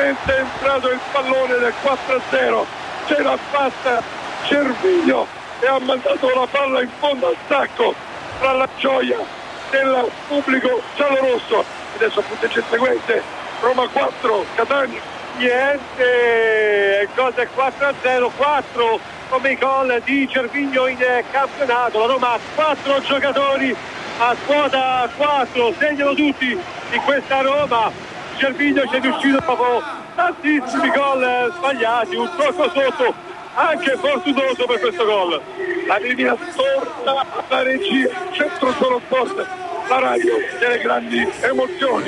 finalmente è entrato il pallone del 4-0, ce l'ha fatta Cerviglio e ha mandato la palla in fondo al sacco, tra la gioia del pubblico giallorosso. Adesso punteggio seguente, Roma 4, Catania niente, il gol del 4-0, 4 come gol di Cerviglio in campionato. La Roma ha 4 giocatori a quota 4, segnano tutti in questa Roma. Cerviglio ci è riuscito dopo tantissimi gol sbagliati, un tocco sotto anche fortunoso per questo gol. La linea storta, la regia, Centro Solo Sport, la radio delle grandi emozioni.